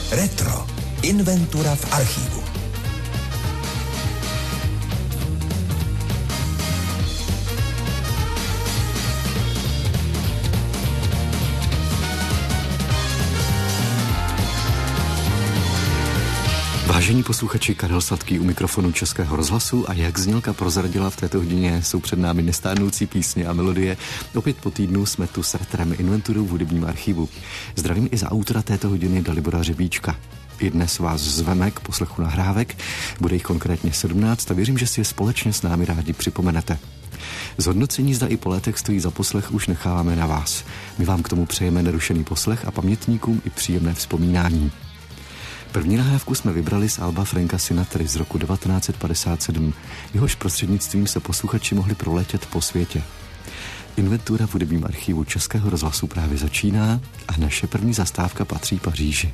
Retro. Inventura v archívu. Vážení posluchači, Karel Sladký u mikrofonu Českého rozhlasu a jak znělka prozradila, v této hodině jsou před námi nestárnoucí písně a melodie. Opět po týdnu jsme tu s retrem Inventurou v hudebním archivu. Zdravím i za autora této hodiny Dalibora Řebíčka. I dnes vás zveme k poslechu nahrávek, bude jich konkrétně 17 a věřím, že si je společně s námi rádi připomenete. Zhodnocení zda i po letech stojí za poslech už necháváme na vás. My vám k tomu přejeme nerušený poslech a pamětníkům i příjemné vzpomínání. První nahrávku jsme vybrali z alba Franka Sinatry z roku 1957. Jehož prostřednictvím se posluchači mohli proletět po světě. Inventura v hudebním archivu Českého rozhlasu právě začíná a naše první zastávka patří Paříži.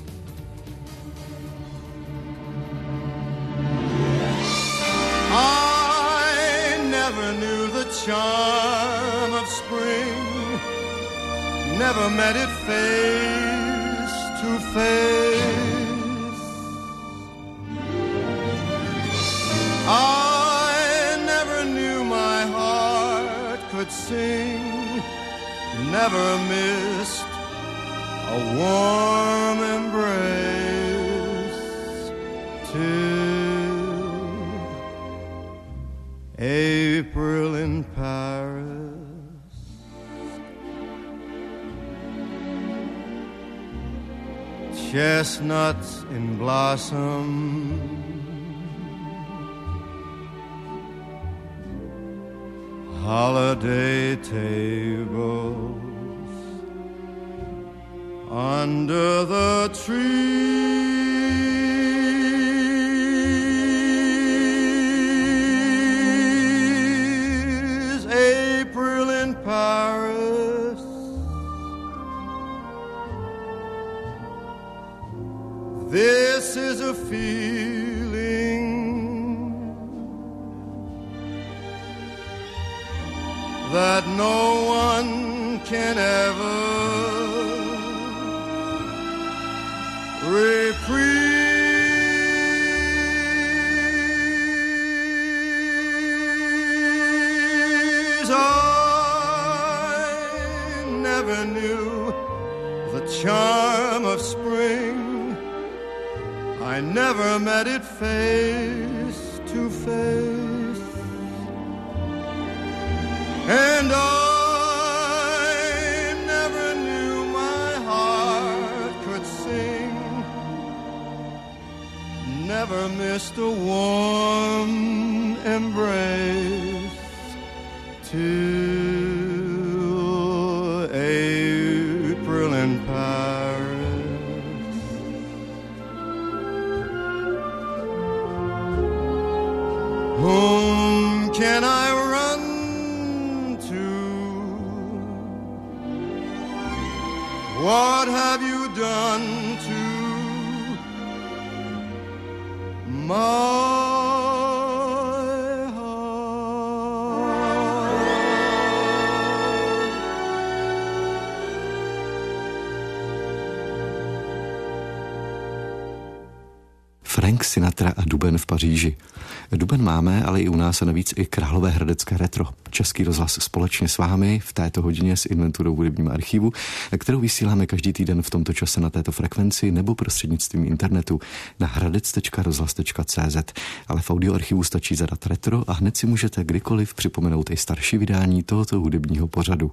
I never knew the charm of spring, never met it face to face. I never knew my heart could sing, never missed a warm embrace till April in Paris. Chestnuts in blossom, holiday tables under the trees. April in Paris, this is a feeling that no one can ever reprise. I never knew the charm of spring, I never met it face to face. And I never knew my heart could sing, never missed a warm embrace till April in Paris. Whom can I run to? What have you done to my heart? Frank Sinatra a Duben v Paříži. Duben máme, ale i u nás a navíc i Královéhradecké retro. Český rozhlas společně s vámi v této hodině s Inventurou v hudebním archivu, kterou vysíláme každý týden v tomto čase na této frekvenci nebo prostřednictvím internetu na hradec.rozhlas.cz. Ale v audioarchivu stačí zadat retro a hned si můžete kdykoliv připomenout i starší vydání tohoto hudebního pořadu.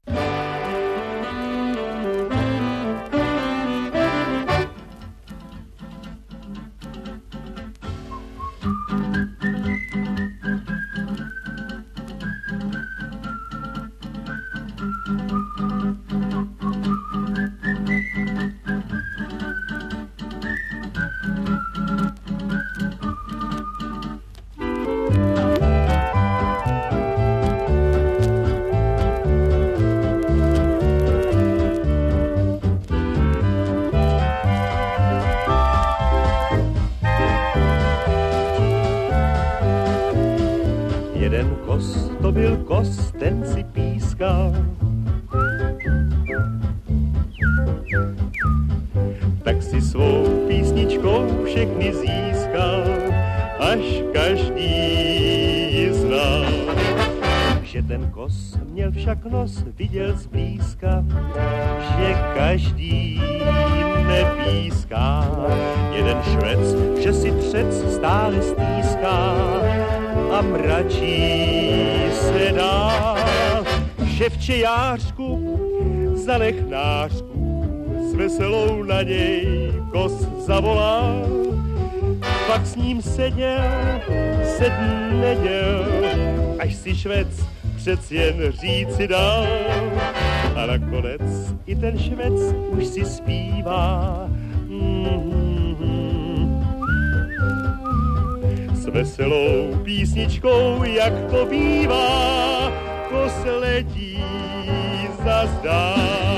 to byl kos, ten si pískal. Tak si svou písničku Ten kos měl však nos, viděl zblízka, že každý nepíská. Jeden švec, že si třec stále stýská a mračí se dál. Ševčejářku, zanech nářku, s veselou na něj kos zavolal. Pak s ním seděl, 7 neděl, až si švec přec jen říci dal. A nakonec i ten švec už si zpívá. S veselou písničkou, jak to bývá, kos letí zazdát.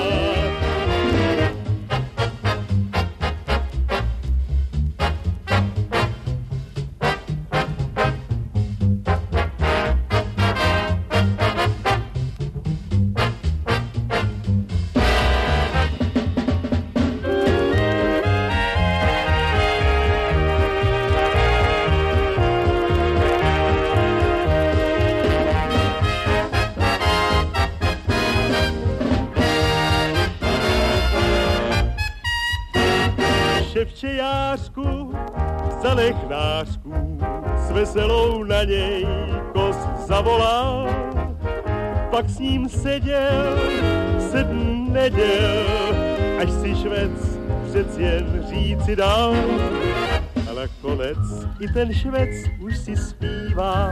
Ševčejářku, zanech nářku, s veselou na něj kos zavolal. Pak s ním seděl 7 neděl, až si švec přec jen říci dal. A nakonec i ten švec už si zpívá.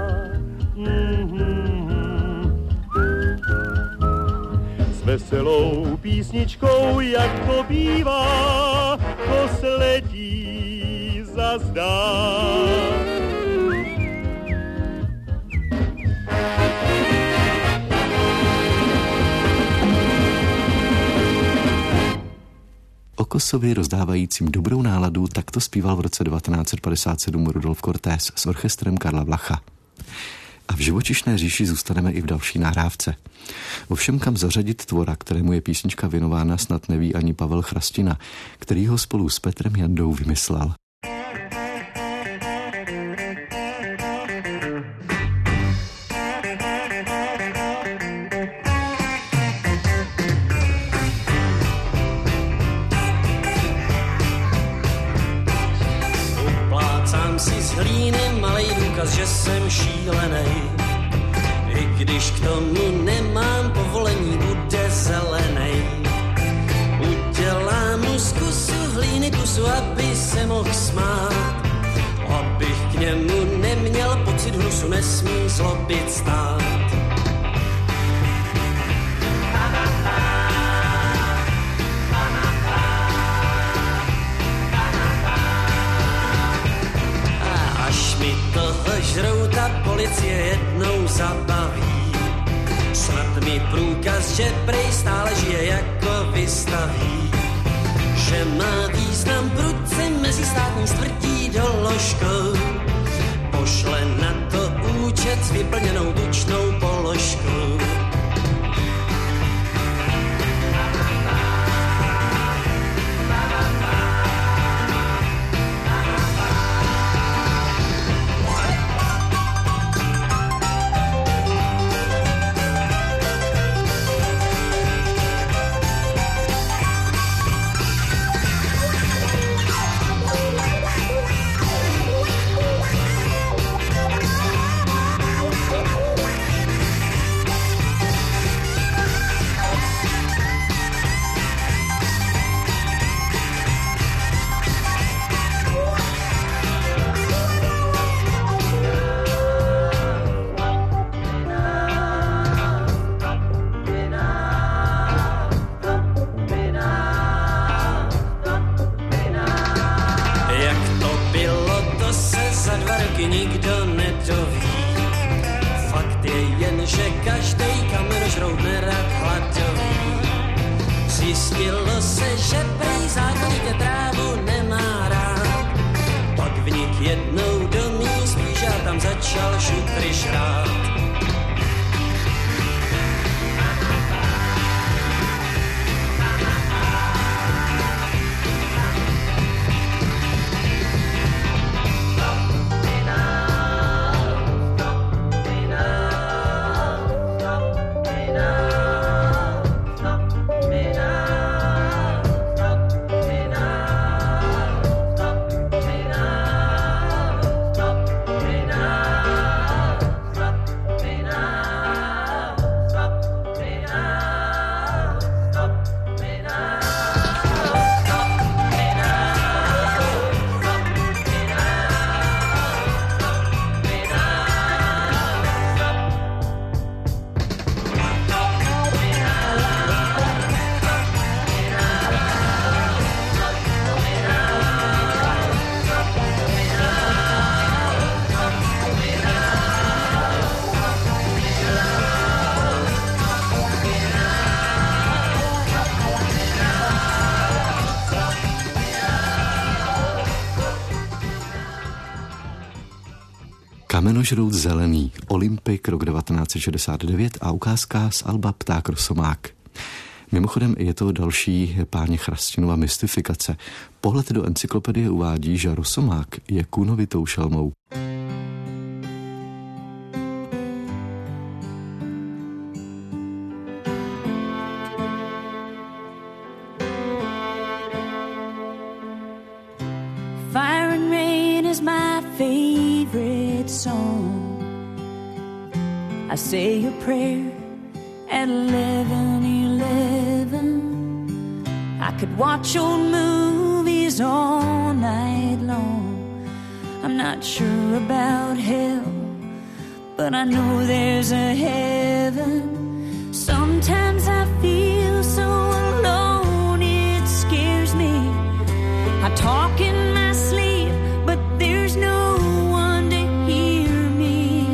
S veselou písničkou, jak to bývá, kos letí zazdát. O kosovi rozdávajícím dobrou náladu takto zpíval v roce 1957 Rudolf Cortés s orchestrem Karla Vlacha. A v živočišné říši zůstaneme i v další nahrávce. Ovšem kam zařadit tvora, kterému je písnička věnována, snad neví ani Pavel Chrastina, který ho spolu s Petrem Jandou vymyslel. Uplácám si z hlíny malej důkaz, že jsem šílenej. I když k tomu nemám povolení, bude zelenej. Udělám mu z kusu hlíny pusu, aby se mohl smát. Abych k němu neměl pocit hnusu, nesmí zlobit stát. Až mi toho žrouta policie jednou zabaví, snad mi průkaz, že prej stále žije, jako vystaví. Že má význam prudce mezi státní stvrdí doložkou, pošle na to účet s vyplněnou tučnou položkou. Nikdo nedoví. Fakt je jen, že každej kamenožrout nerad hladový. Zjistilo se, že prej zákonitě trávu nemá rád. Pak vnik jednou do mý spíš a tam začal šutry žrát. Kamenožrout zelený, Olympik, rok 1969 a ukázka z alba Pták Rosomák. Mimochodem je to další Páně Chrastinova mystifikace. Pohled do encyklopedie uvádí, že Rosomák je kůnovitou šelmou. Fire and rain is my favorite song. I say your prayer at 11:11. I could watch old movies all night long. I'm not sure about hell, but I know there's a heaven. Sometimes I feel so alone, it scares me. I talk in my sleep, but there's no one to hear me.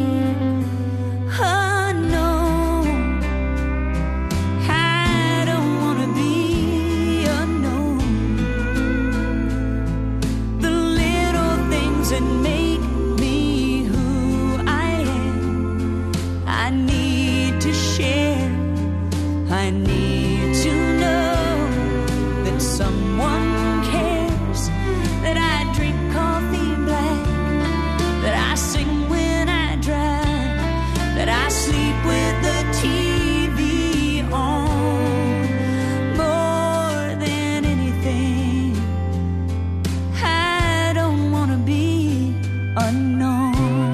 Oh no, I don't wanna be alone. The little things that make me who I am, I need to share. I need to know that someone cares, that I drink coffee black, that I sing when I drive, that I sleep with the TV on. More than anything, I don't wanna be unknown.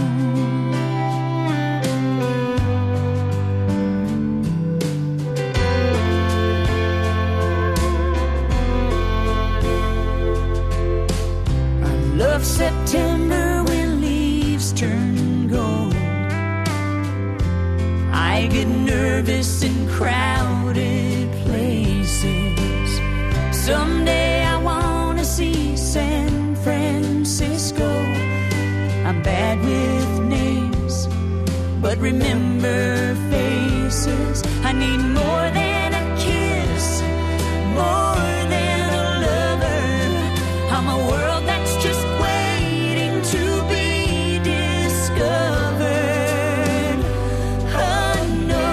Love September when leaves turn gold. I get nervous in crowded places. Someday I wanna see San Francisco. I'm bad with names, but remember faces. I need more than a kiss, more than a lover. I'm a world that's just waiting to be discovered. Oh no,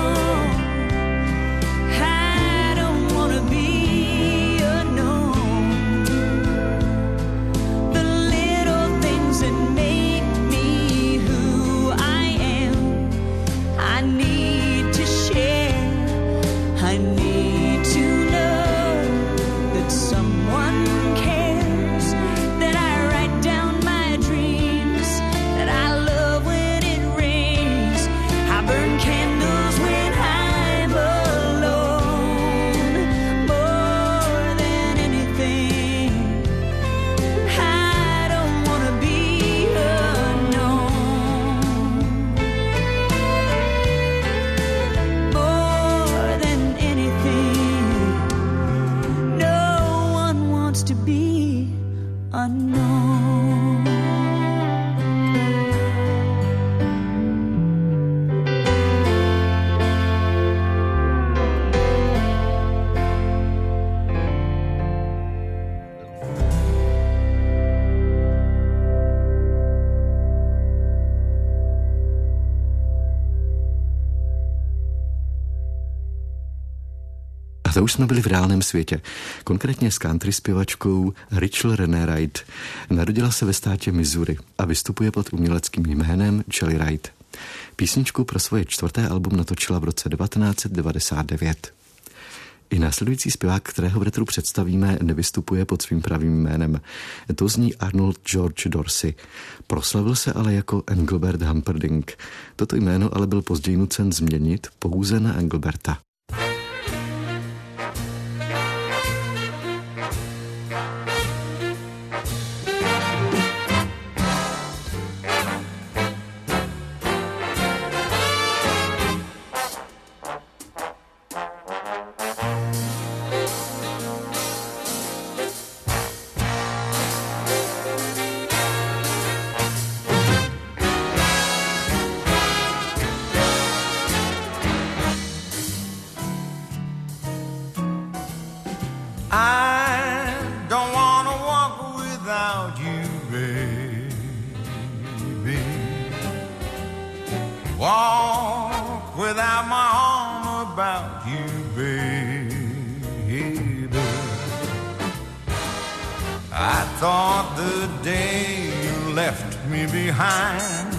I don't wanna be unknown. The little things that make me who I am, I need to share. I need to know that someone cares, that I write down my dreams, that I love when it rains. I burn candles when I'm alone. More than anything, I don't wanna be unknown. More than anything, no one wants to be unknown. A to už jsme byli v reálném světě, konkrétně s country zpěvačkou Rachel Renee Wright. Narodila se ve státě Missouri a vystupuje pod uměleckým jménem Chely Wright. Písničku pro svoje 4. album natočila v roce 1999. I následující zpěvák, kterého v retru představíme, nevystupuje pod svým pravým jménem. To zní Arnold George Dorsey. Proslavil se ale jako Engelbert Humperdinck. Toto jméno ale byl později nucen změnit pouze na Engelberta. I thought the day you left me behind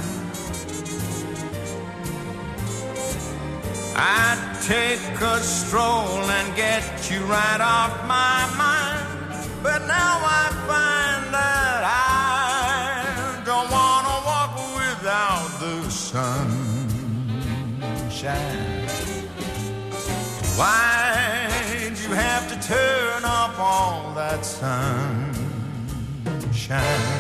I'd take a stroll and get you right off my mind. But now I find that I don't want to walk without the sunshine. Why'd you have to turn off all that sunshine?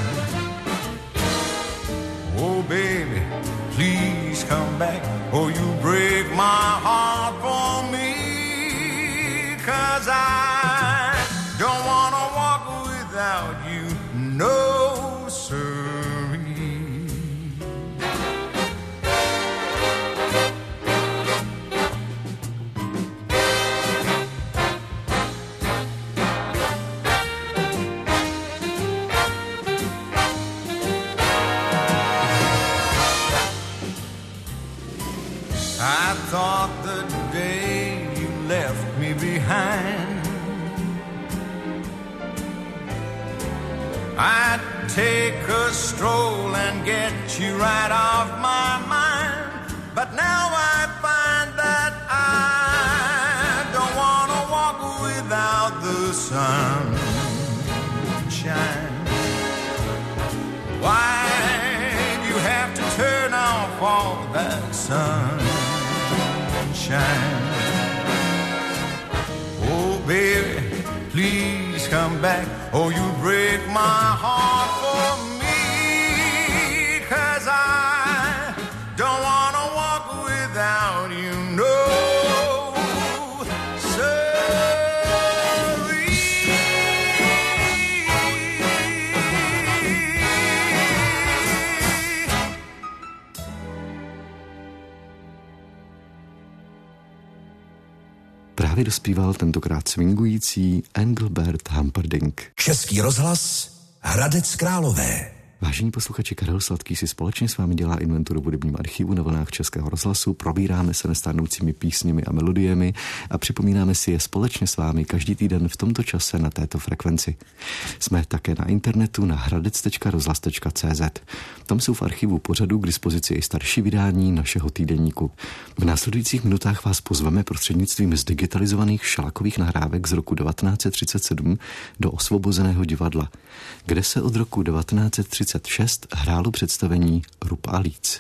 Oh, baby, please come back or you break my heart for me. 'Cause I don't want to walk without you, no siree. I thought the day you left me behind I'd take a stroll and get you right off my mind. But now I find that I don't want to walk without the sunshine. Why'd you have to turn off all that sunshine? Oh, baby, please come back or you break my heart for me. 'Cause I don't want to walk without you, no Právě dospíval tentokrát swingující Engelbert Humperdinck. Český rozhlas Hradec Králové. Vážení posluchači, Karel Sladký si společně s vámi dělá inventuru v hudebním archivu na vlnách Českého rozhlasu, probíráme se nestárnoucími písněmi a melodiemi a připomínáme si je společně s vámi každý týden v tomto čase na této frekvenci. Jsme také na internetu na hradec.rozhlas.cz. Tam jsou v archivu pořadu k dispozici i starší vydání našeho týdeníku. V následujících minutách vás pozveme prostřednictvím zdigitalizovaných šalakových nahrávek z roku 1937 do Osvobozeného divadla, kde se od roku 1936 hrálo představení Rub a líc.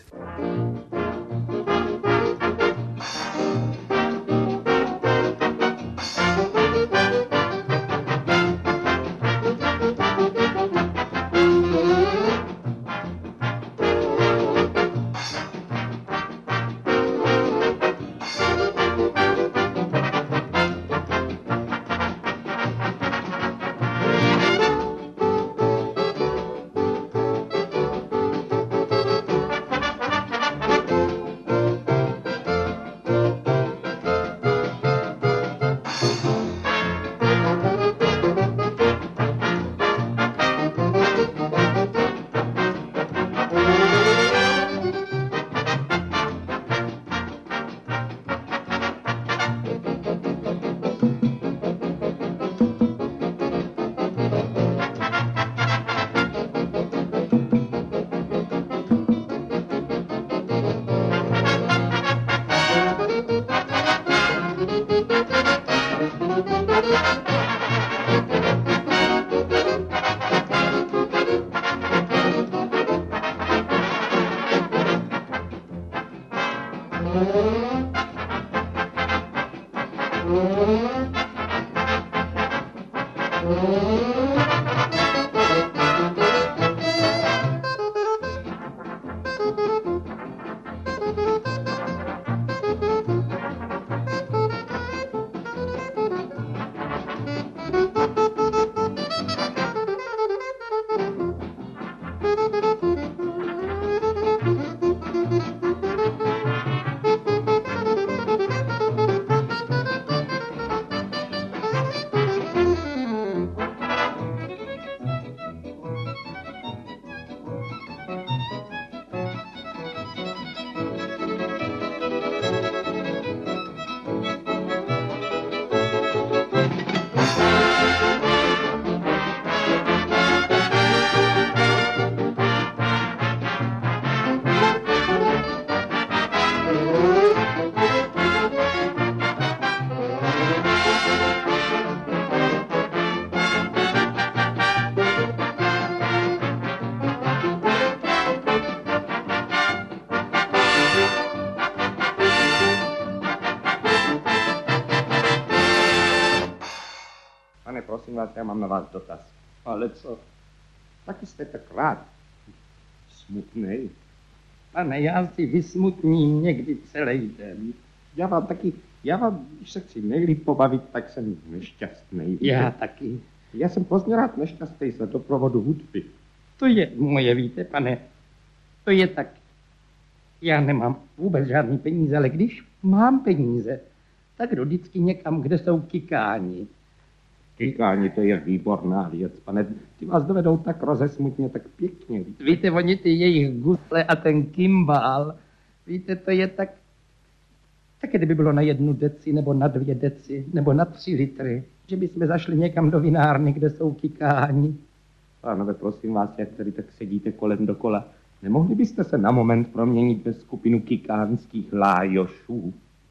prosím vás, já mám na vás dotaz. Ale co? Taky jste tak rád. Smutnej. Pane, já si vysmutním někdy celý den. Já vám, když se chci nejlíp pobavit, tak jsem nešťastný. Já taky. Já jsem pozdě rád nešťastný za doprovodu hudby. To je moje, víte, pane. To je tak. Já nemám vůbec žádný peníze, ale když mám peníze, tak jdu vždycky někam, kde jsou kikáni. Kikáni, to je výborná věc, pane. Ty vás dovedou tak rozesmutně, tak pěkně. Víte, oni ty jejich gusle a ten kimbál, víte, to je tak, kdyby bylo na 1 deci, nebo na 2 deci, nebo na 3 litry, že bychom zašli někam do vinárny, kde jsou kikáni. Pánové, prosím vás, jak tady tak sedíte kolem dokola, nemohli byste se na moment proměnit ve skupinu kikánských lájošů?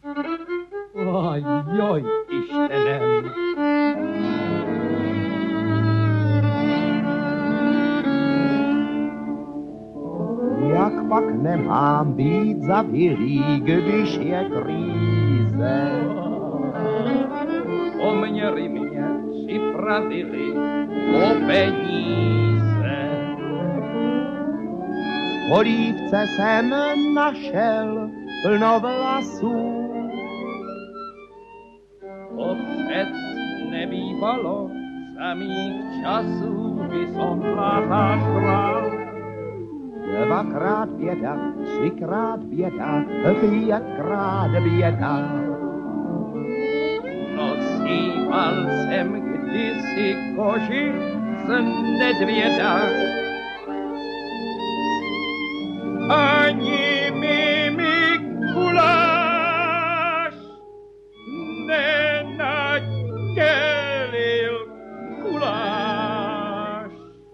Ojoj, Ištenem. Jak pak nemám být zavilý, když je kríze? Poměry mě připravili o peníze. V polívce jsem našel plno vlasů. To přec nebývalo za mých časů, kdy som plátáš král. 2krát běda, 3krát běda, 5krát běda. Nosíval jsem kdysi koži z nedvěda. Ani mi Mikuláš nenadělil guláš.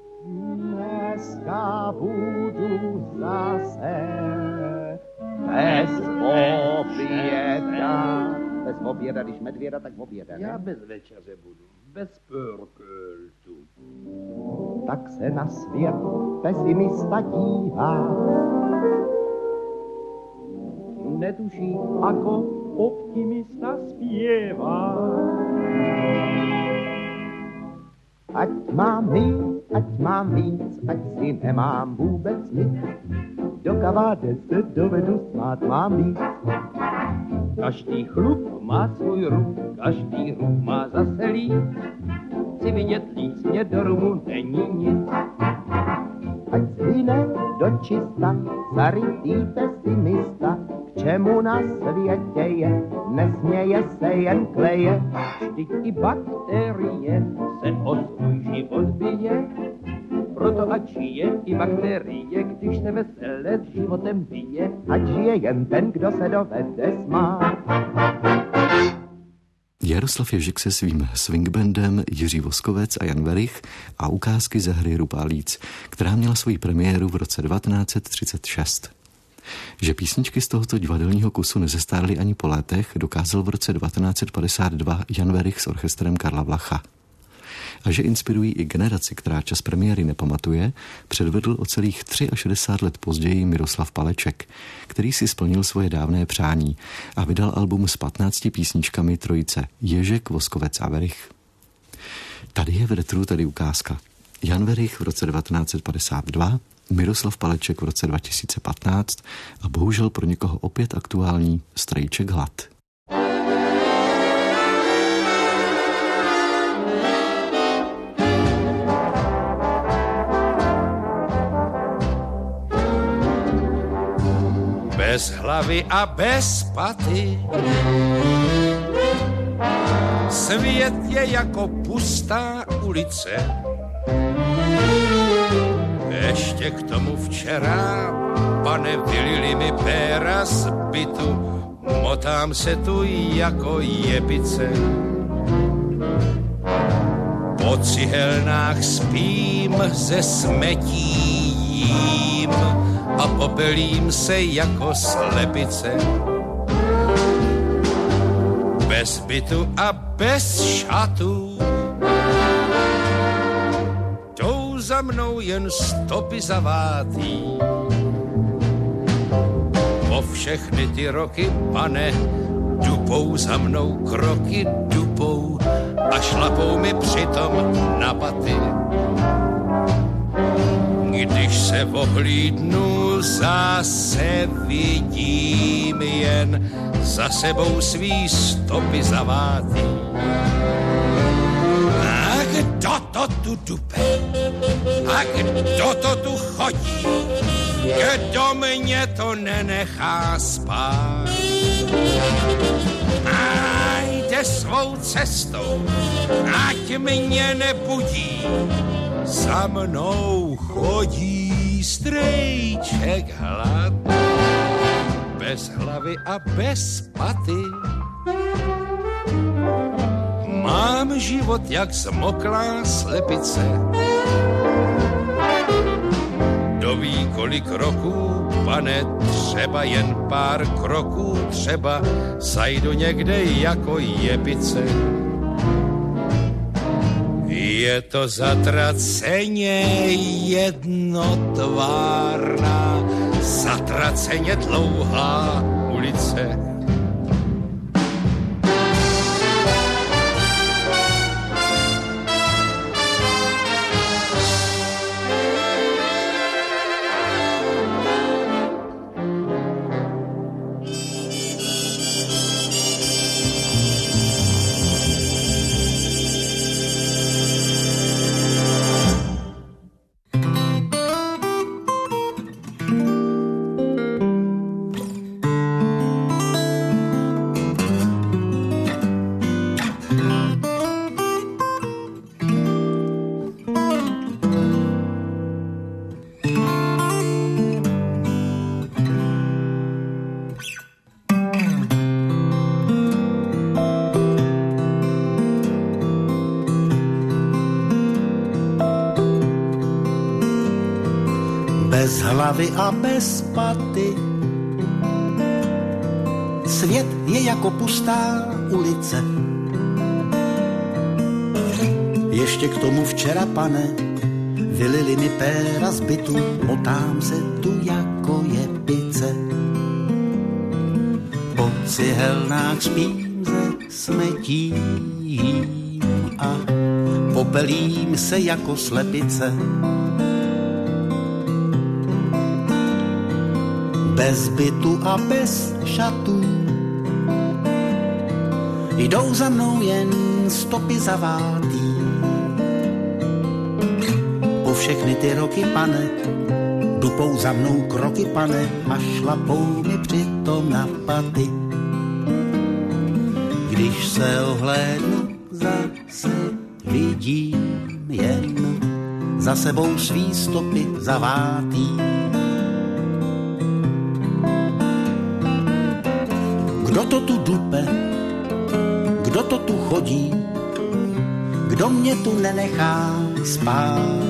Dneska budu zase bez oběda. Bez oběda, když medvěda, tak oběda, ne? Já bez večeře budu, bez pörköltu. Tak se na svět pesimista dívá. Netuší, ako optimista zpěvá. Ať mám víc, ať si nemám vůbec nic. Do kaváde se dovedu smát, mám víc. Každý chlup má svůj rum, každý rum má zase líc. Chci vidět líc, mě do rumu není nic. Ať zhyne do čista, zarytý pesimista, k čemu na světě je, nesměje se jen kleje. Vždyť i bakterie se o svůj život bije, proto ať žije i bakterie, když se vesele životem bije, ať žije jen ten, kdo se dovede smát. Jaroslav Ježek se svým swingbandem, Jiří Voskovec a Jan Werich a ukázky ze hry Rupálíc, která měla svoji premiéru v roce 1936. Že písničky z tohoto divadelního kusu nezestárly ani po létech, dokázal v roce 1952 Jan Werich s orchestrem Karla Vlacha. A že inspirují i generaci, která čas premiéry nepamatuje, předvedl o celých 63 let později Miroslav Paleček, který si splnil svoje dávné přání a vydal album s 15 písničkami trojice Ježek, Voskovec a Werich. Tady je v retru tedy ukázka. Jan Werich v roce 1952, Miroslav Paleček v roce 2015 a bohužel pro někoho opět aktuální Strejček Hlad. Bez hlavy a bez paty. Svět je jako pustá ulice. Ještě k tomu včera, pane, vylili mi péra z bytu. Motám se tu jako jebice. Po cihelnách spím, ze smetí jím a popelím se jako slepice. Bez bytu a bez šatů jdou za mnou jen stopy zavátý. Po všechny ty roky, pane, dupou za mnou kroky, dupou a šlapou mi přitom na paty. Když se ohlídnu, zase vidím jen za sebou svý stopy zavátý. A kdo to tu dupe? A kdo to tu chodí? Kdo mě to nenechá spát? A jde svou cestou, ať mě nebudí. Za mnou chodí strejček hlad, bez hlavy a bez paty. Mám život jak zmoklá slepice. Kdo ví kolik roků, pane, třeba jen pár kroků, třeba zajdu někde jako jebice. Je to zatraceně jednotvárná, zatraceně dlouhá ulice. Bez hlavy a bez paty. Svět je jako pustá ulice. Ještě k tomu včera, pane, vylili mi péra z bytu, motám se tu jako jepice. Po cihelnách spím ze smetí a popelím se jako slepice. Bez bytu a bez šatů jdou za mnou jen stopy zavátý. Po všechny ty roky, pane, dupou za mnou kroky, pane, a šlapou mi přitom na paty. Když se ohlédnu, zase vidím jen za sebou svý stopy zavátý. Kdo to tu dupe, kdo to tu chodí, kdo mě tu nenechá spát.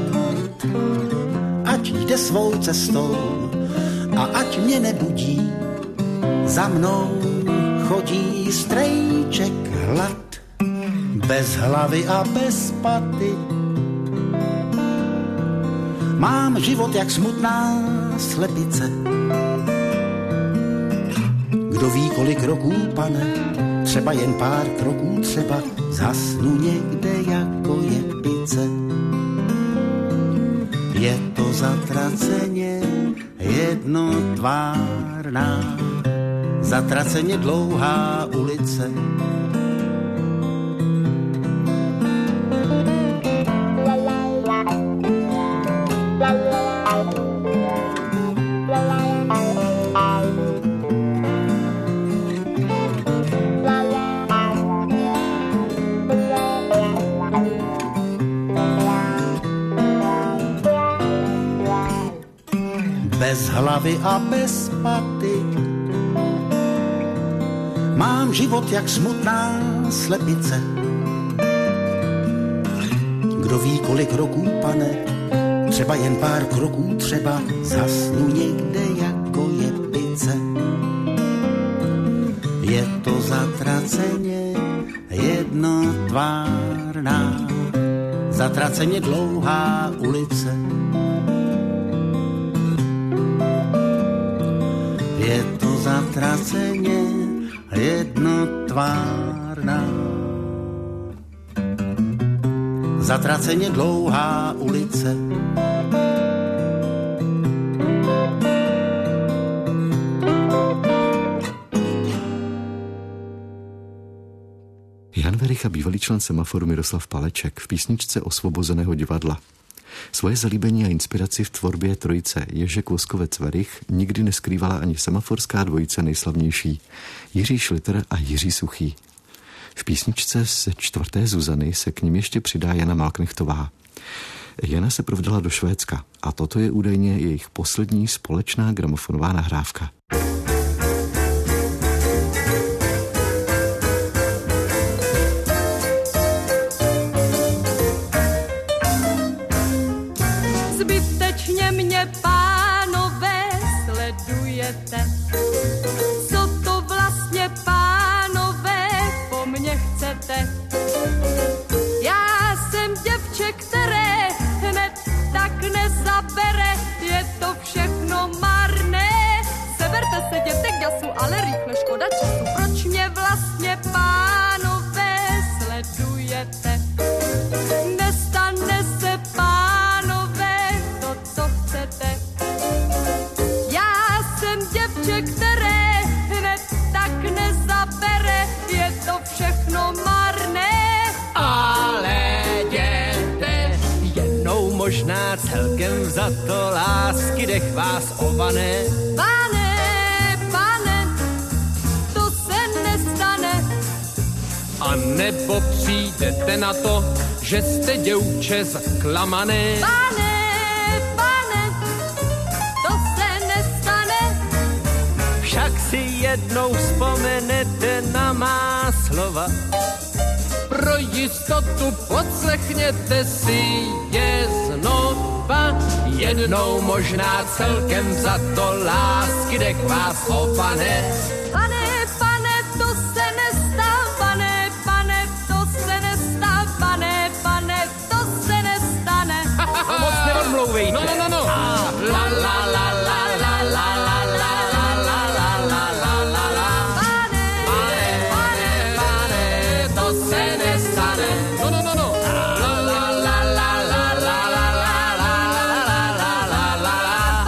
Ať jde svou cestou a ať mě nebudí, za mnou chodí strejček hlad, bez hlavy a bez paty. Mám život jak smutná slepice. Kdo ví kolik roků, pane, třeba jen pár kroků, třeba zhasnu někde jako jepice. Je to zatraceně jednotvárná, zatraceně dlouhá ulice. Bez hlavy a bez paty. Mám život jak smutná slepice. Kdo ví kolik roků, pane, třeba jen pár kroků, třeba zhasnu někde jako jepice. Je to zatraceně jednotvárná, zatraceně dlouhá ulice. Je to zatraceně jednotvárná, zatraceně dlouhá ulice. Jan Werich a bývalý člen Semaforu Miroslav Paleček v písničce Osvobozeného divadla. Svoje zalíbení a inspiraci v tvorbě trojice Ježek Voskovec Werich nikdy neskrývala ani semaforská dvojice nejslavnější Jiří Šlitr a Jiří Suchý. V písničce ze 4. Zuzany se k nim ještě přidá Jana Malknechtová. Jana se provdala do Švédska a toto je údajně jejich poslední společná gramofonová nahrávka. Zbytečně mě, pánové, sledujete. Co to vlastně, pánové, po mně chcete? Já jsem děvče, které hned tak nezabere. Je to všechno marné. Seberte se, dětek gasu, ale rychle, škoda času. Proč mě vlastně, pánové, sledujete? Nestane se, pánové, to, co chcete. Já jsem děvče, které hned tak nezabere. Je to všechno marné. Ale jděte jednou možná celkem za to lásky dech vás ované. Pane, to se nestane. A nebo přijdete na to, že jste děvče zaklamané. Pane, to se nestane. Však si jednou vzpomenete na má slova. Pro jistotu podslechněte si je znova. Jednou možná celkem za to lásky dech vás opane. Pane, to se nestane. Pane, to se nestane. Pane, to se nestane. Moc neodmlouvejte. No. La la la la la la la la la la la la la la. Pane, to se nestane. No. La la la la la la la la la la la la.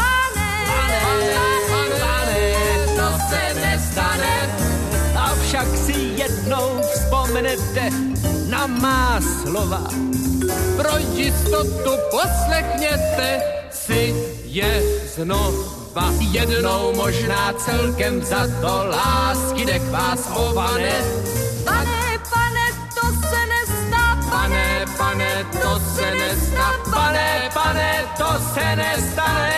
Pane, to se nestane. Avšak si jednou vzpomenete na má slova. Pro jistotu poslechněte si je znova. Jednou možná celkem za to lásky dech vás ovane. Pane, to se nestane. Pane, to se nestane. Pane, to se nestane.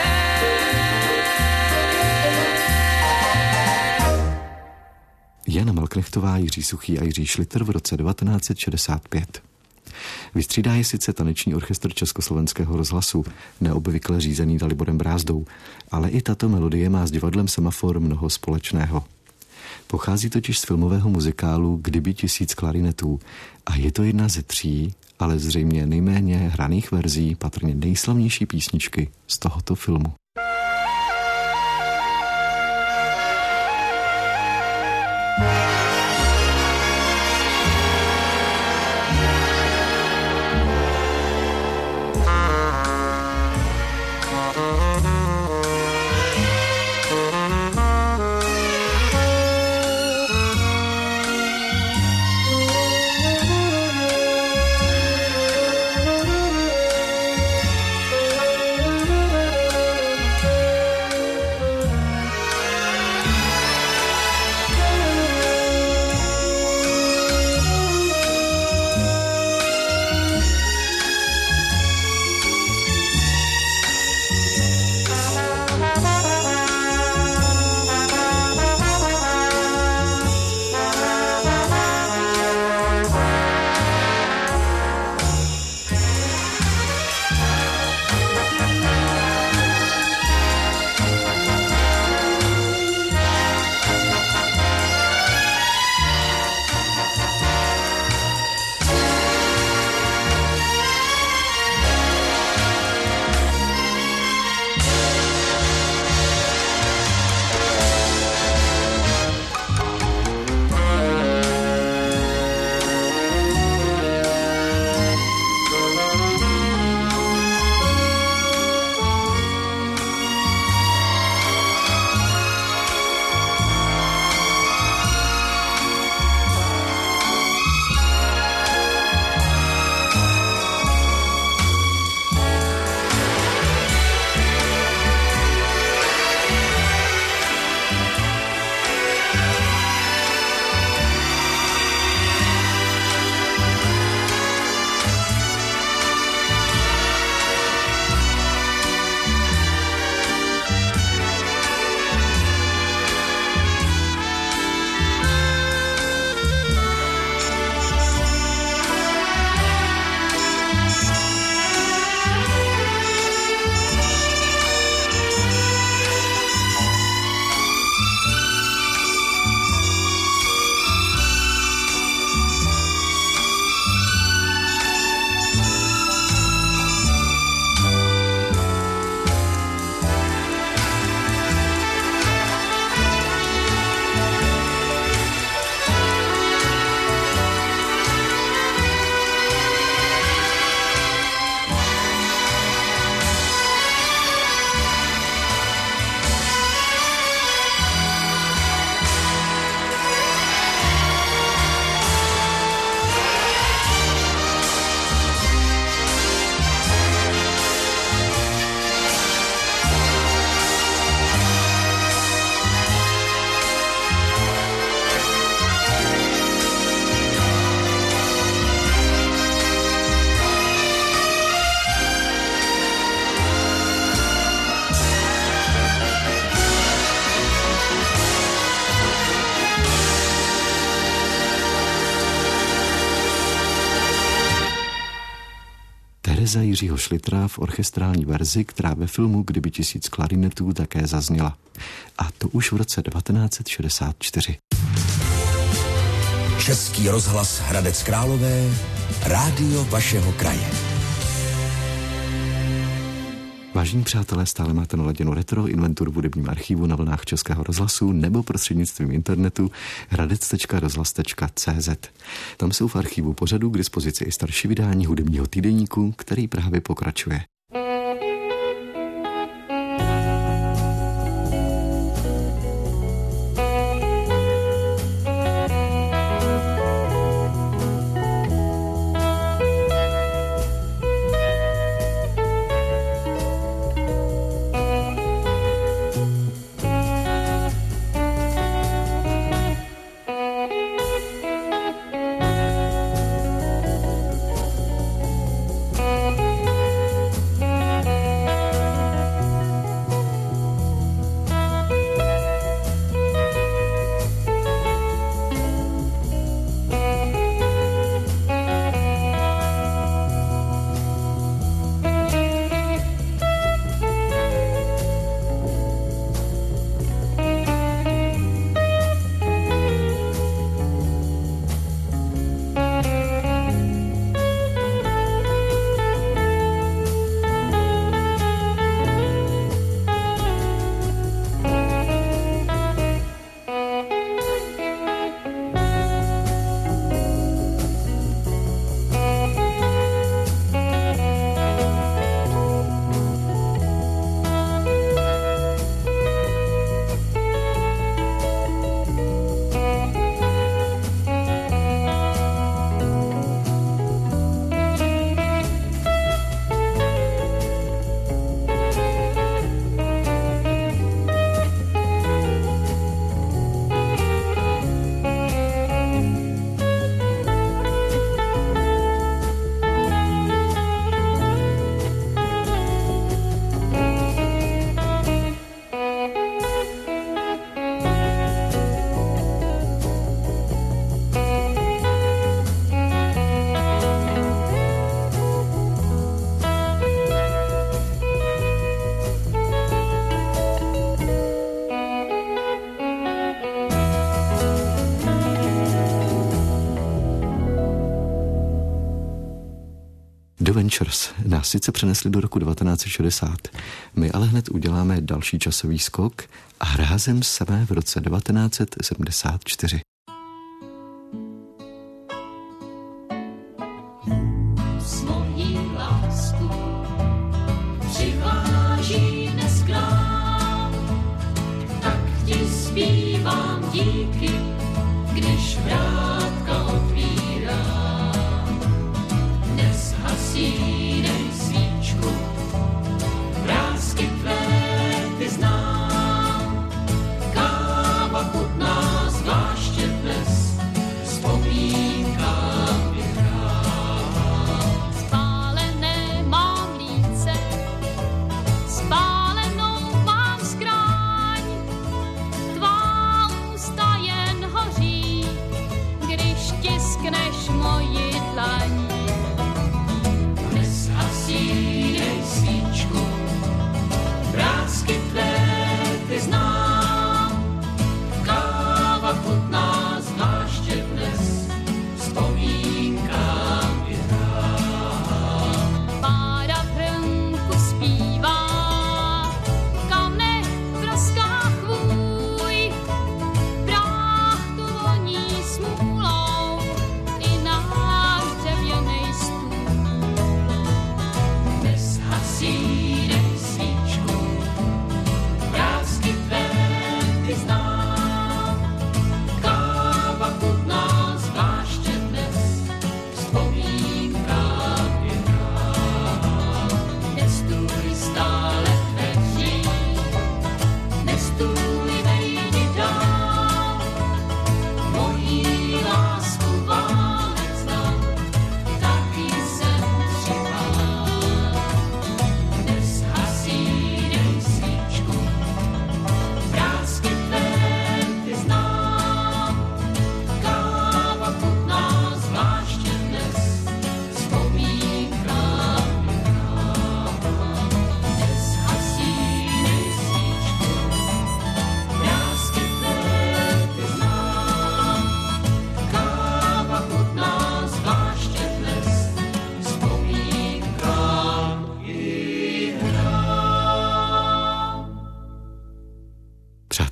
Jana Malknechtová, Jiří Suchý a Jiří Šlitr v roce 1965. Vystřídá je sice taneční orchestr Československého rozhlasu, neobvykle řízený Daliborem Brázdou, ale i tato melodie má s divadlem Semafor mnoho společného. Pochází totiž z filmového muzikálu Kdyby 1000 klarinetů a je to jedna ze 3, ale zřejmě nejméně hraných verzí, patrně nejslavnější písničky z tohoto filmu. Tereza Jiřího Šlitra v orchestrální verzi, která ve filmu Kdyby 1000 klarinetů také zazněla. A to už v roce 1964. Český rozhlas Hradec Králové, rádio vašeho kraje. Vážení přátelé, stále máte naladěnou Retro inventuru v hudebním archivu na vlnách Českého rozhlasu nebo prostřednictvím internetu hradec.rozhlas.cz. Tam jsou v archivu pořadu k dispozici i starší vydání hudebního týdeníku, který právě pokračuje. The Ventures nás sice přenesli do roku 1960, my ale hned uděláme další časový skok a rázem jsme v roce 1974. Svoji lásku přiváží dnes k nám, tak ti zpívám díky, když vrátka otvírám. Neshasínej svíčku, vrásky tvé ty znám, káva chutná zvláště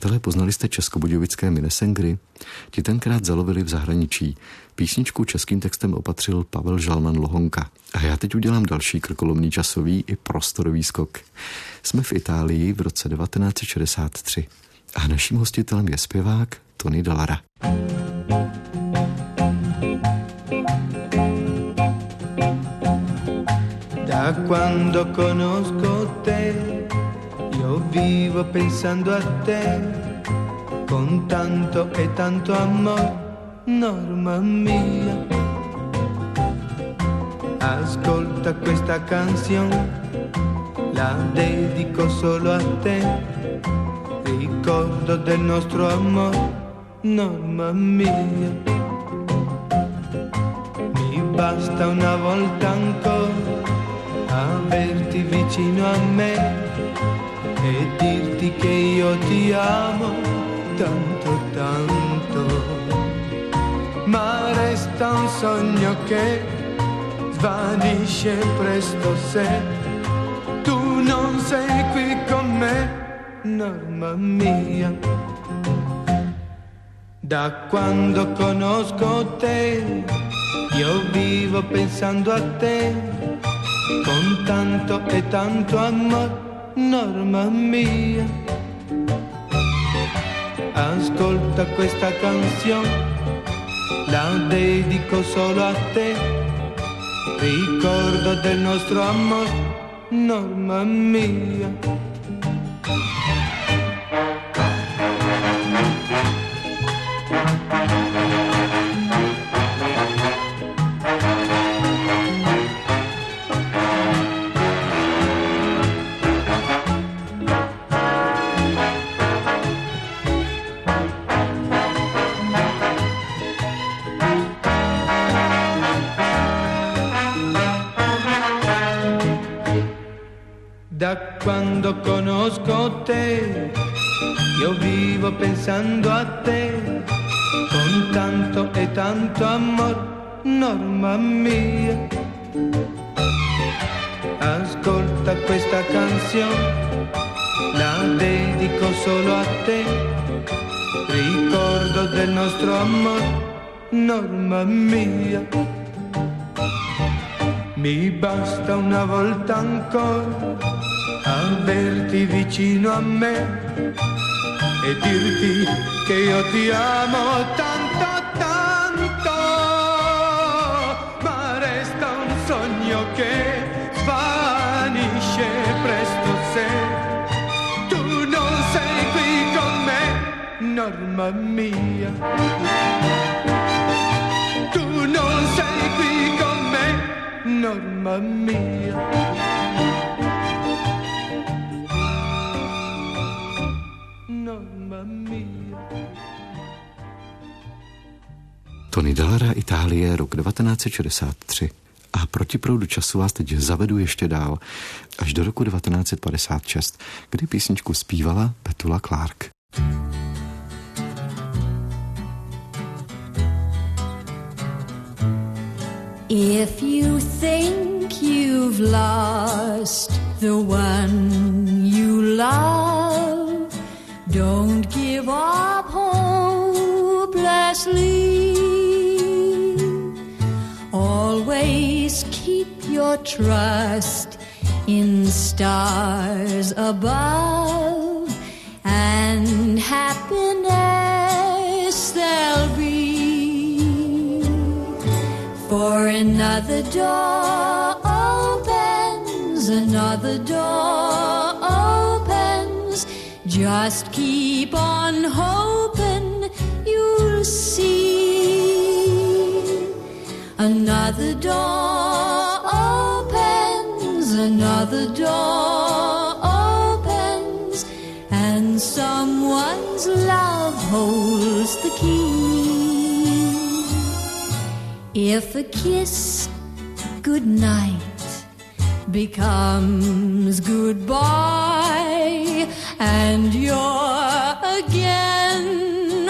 Přátelé, poznali jste českobudějovické Minnesengry? Ti tenkrát zalovili v zahraničí. Písničku českým textem opatřil Pavel Žalman Lohonka. A já teď udělám další krkolomný časový i prostorový skok. Jsme v Itálii v roce 1963 a naším hostitelem je zpěvák Tony Dallara. Da quando conosco te, io vivo pensando a te, con tanto e tanto amor, Norma mia. Ascolta questa canzone, la dedico solo a te, ricordo del nostro amor, Norma mia. Mi basta una volta ancora averti vicino a me e dirti che io ti amo tanto tanto, ma resta un sogno che svanisce presto se tu non sei qui con me, Norma mia. Da quando conosco te, io vivo pensando a te, con tanto e tanto amor, Norma mia. Ascolta questa canzone, la dedico solo a te, ricordo del nostro amor, Norma mia. Da quando conosco te, io vivo pensando a te, con tanto e tanto amor, Norma mia. Ascolta questa canzone, la dedico solo a te, ricordo del nostro amor, Norma mia. Mi basta una volta ancora averti vicino a me e dirti che io ti amo tanto tanto, ma resta un sogno che svanisce presto se tu non sei qui con me, Norma mia. Tu non sei qui con me, Norma mia. Tony Dallara, Itálie, rok 1963. A proti proudu času vás teď zavedu ještě dál, až do roku 1956, kdy písničku zpívala Petula Clark. If you think you've lost the one you love, don't give up hopelessly. Always keep your trust in stars above, and happiness there'll be. For another door opens, another door opens. Just keep on hoping you'll see. Another door opens, another door opens, and someone's love holds the key. If a kiss goodnight becomes goodbye, and you're again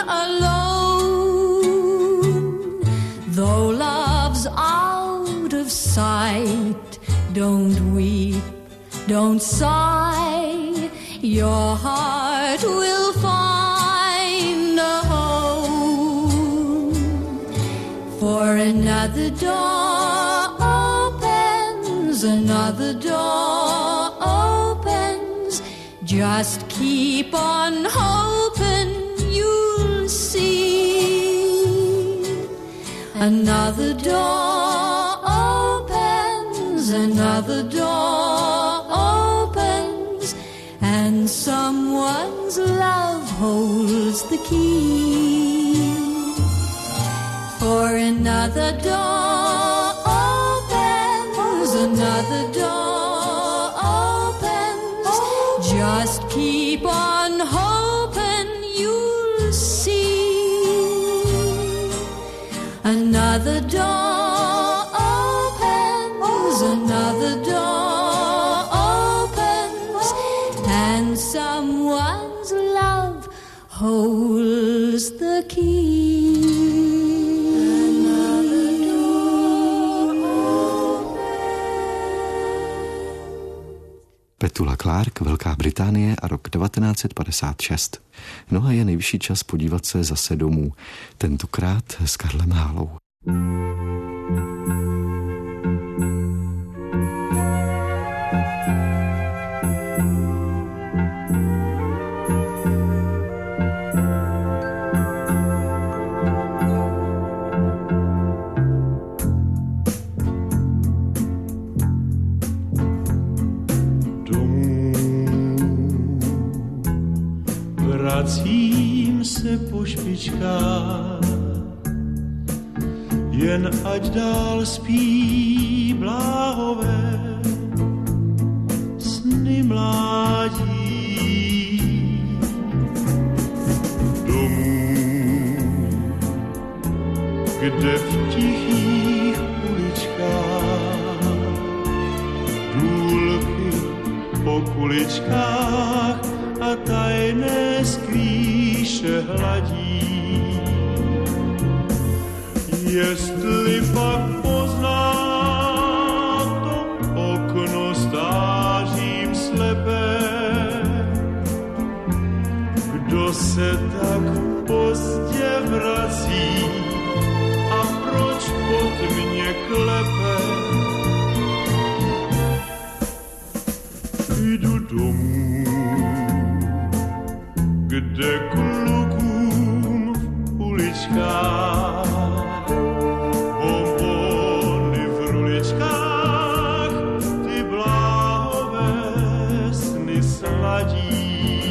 alone, though love's out of sight, don't weep, don't sigh, your heart will find another door opens, another door opens. Just keep on hoping you'll see. Another door opens, another door opens, and someone's love holds the key. For another door opens, another door opens. Just keep on hoping you'll see. Another door opens, another door opens, and someone's love holds the key. Petula Clark, Velká Británie a rok 1956. No a je nejvyšší čas podívat se zase domů, tentokrát s Karlem Hálou. Vracím se po špičkách, jen ať dál spí bláhové sny mládí. Domů, kde v tichých uličkách důlky po kuličkách a tajné skrýše hladí. Jestli pak pozná to okno stářím slepé, kdo se tak pozdě vrací a proč pod mě klepe. Jdu domů, kde klukům v uličkách bonbony v ruličkách ty bláhové sny sladí.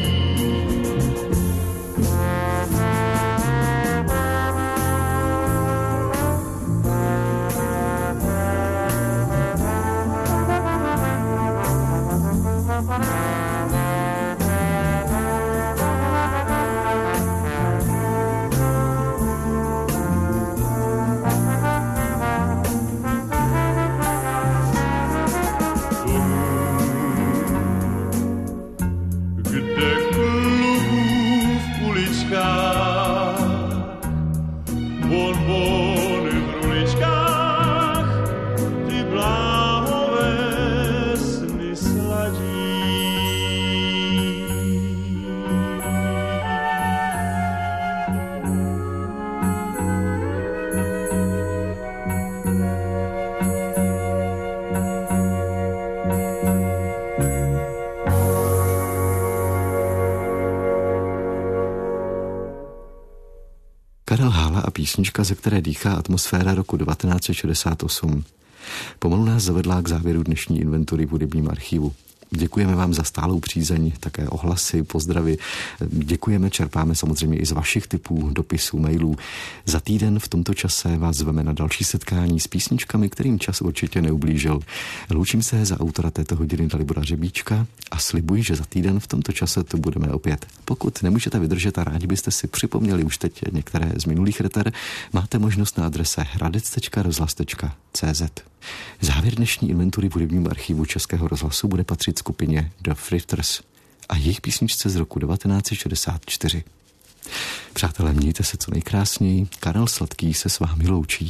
Karel Hála a písnička, ze které dýchá atmosféra roku 1968. Pomalu nás zavedla k závěru dnešní inventury v hudebním archivu. Děkujeme vám za stálou přízeň, také ohlasy, pozdravy. Děkujeme, čerpáme samozřejmě i z vašich tipů, dopisů, mailů. Za týden v tomto čase vás zveme na další setkání s písničkami, kterým čas určitě neublížil. Loučím se za autora této hodiny Dalibora Řebíčka a slibuji, že za týden v tomto čase to budeme opět. Pokud nemůžete vydržet a rádi byste si připomněli už teď některé z minulých reter, máte možnost na adrese hradec.rozhlas.cz. Závěr dnešní inventury v hudebním archivu Českého rozhlasu bude patřit skupině The Thrifters a jejich písničce z roku 1964. Přátelé, mějte se co nejkrásněji, Karel Sladký se s vámi loučí.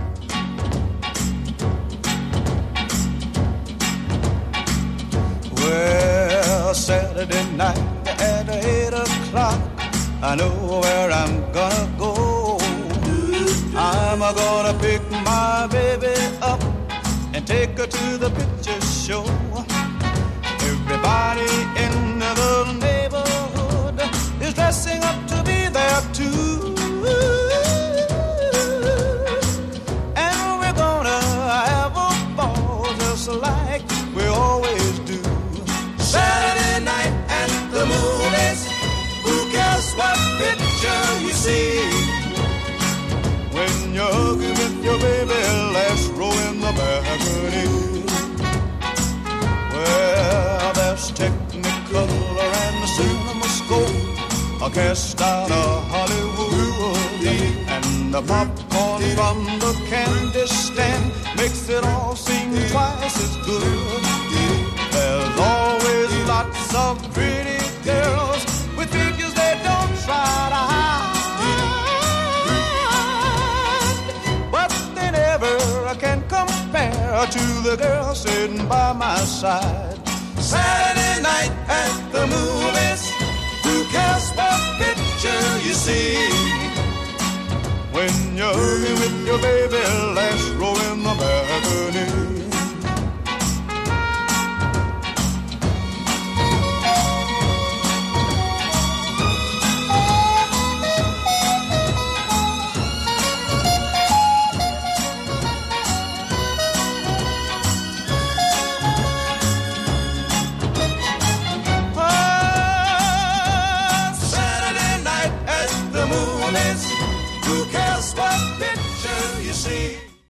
Well, Saturday night at 8 o'clock, I know where I'm gonna go. I'm gonna pick my baby up and take her to the picture show. Everybody in the neighborhood is dressing up to be there too. And we're gonna have a ball just like we always do. Saturday night at the movies, who cares what picture you see? When you're hugging with your baby, last row in the balcony. Well, there's Technicolor and the CinemaScope, a cast out of Hollywood, and the popcorn from the candy stand makes it all seem twice as good. There's always lots of pretty girls with figures they don't try to hide, but they never can compare to the girl sitting by my side. Saturday night at the movies, who cares what picture you see? When you're with your baby, last row in the balcony.